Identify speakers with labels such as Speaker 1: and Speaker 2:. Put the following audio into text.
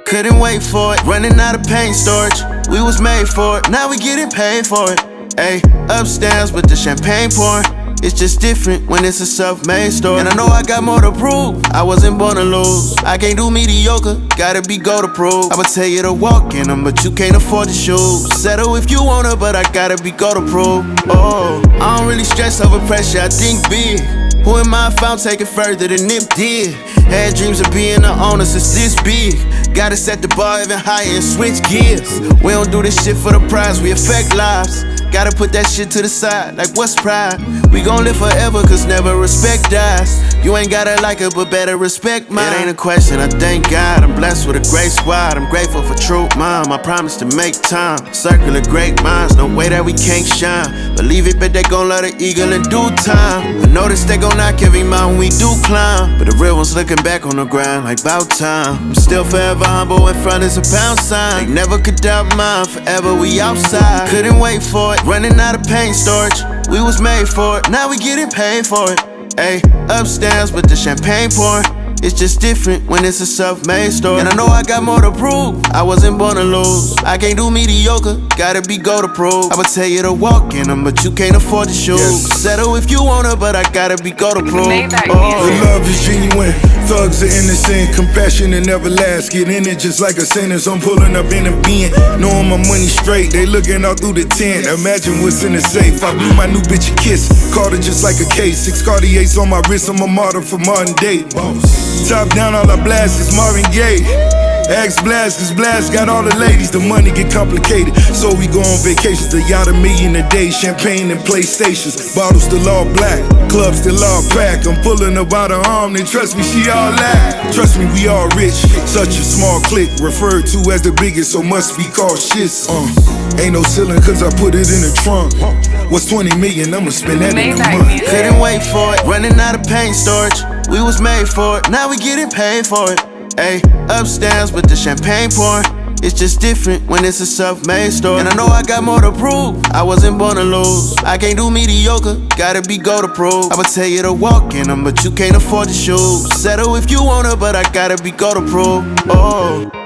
Speaker 1: Couldn't wait for it, running out of paint storage. We was made for it, now we getting paid for it. Ayy, upstairs with the champagne pouring. It's just different when it's a self-made story. And I know I got more to prove, I wasn't born to lose. I can't do mediocre, gotta be go to prove. I would tell you to walk in them, but you can't afford the shoes. Settle if you wanna, but I gotta be go to prove. Oh, I don't really stress over pressure, I think big. Who am I if I don't take it further than Nip did? Had dreams of being the owner since this big. Gotta set the bar even higher and switch gears. We don't do this shit for the prize, we affect lives. Gotta put that shit to the side, like what's pride? We gon' live forever, cause never respect dies. You ain't gotta like it, but better respect mine. It ain't a question, I thank God. I'm blessed with a great squad. I'm grateful for true mom. I promise to make time. Circle of great minds, no way that we can't shine. Believe it, but they gon' love the eagle in due time. I notice they gon' knock every mountain we do climb, but the real ones looking back on the grind like bout time. I'm still forever humble in front is a pound sign. They never could doubt mine, forever we outside. Couldn't wait for it, running out of paint storage. We was made for it, now we getting paid for it. Ayy, upstairs with the champagne pouring. It's just different when it's a self-made story. And I know I got more to prove, I wasn't born to lose. I can't do mediocre, gotta be go to prove. I would tell you to walk in them, but you can't afford the shoes. Settle if you wanna, but I gotta be go to prove.
Speaker 2: The love is genuine, thugs are innocent. Compassion and everlast, get in it just like a sentence. I'm pulling up in a bin, knowing my money straight. They looking out through the tent, imagine what's in the safe. I blew my new bitch a kiss, caught her just like a case. 6 Cartiers on my wrist, I'm a martyr for modern day. Top down, all I blast is Marvin Gaye. Axe blast, cause blast got all the ladies. The money get complicated, so we go on vacations. The yacht $1 million a day, champagne and PlayStations. Bottles still all black, clubs still all packed. I'm pulling up out her arm, then trust me, she all that. Trust me, we all rich, such a small clique. Referred to as the biggest, so must be called shits. Ain't no ceiling, cause I put it in the trunk. What's 20 million, I'ma spend that in a month.
Speaker 1: Couldn't wait for it, running out of paint storage. We was made for it, now we getting paid for it. Ayy, upstairs with the champagne pouring. It's just different when it's a self-made story. And I know I got more to prove, I wasn't born to lose. I can't do mediocre, gotta be go to prove. I would tell you to walk in them, but you can't afford the shoes. Settle if you wanna, but I gotta be go to prove. Oh.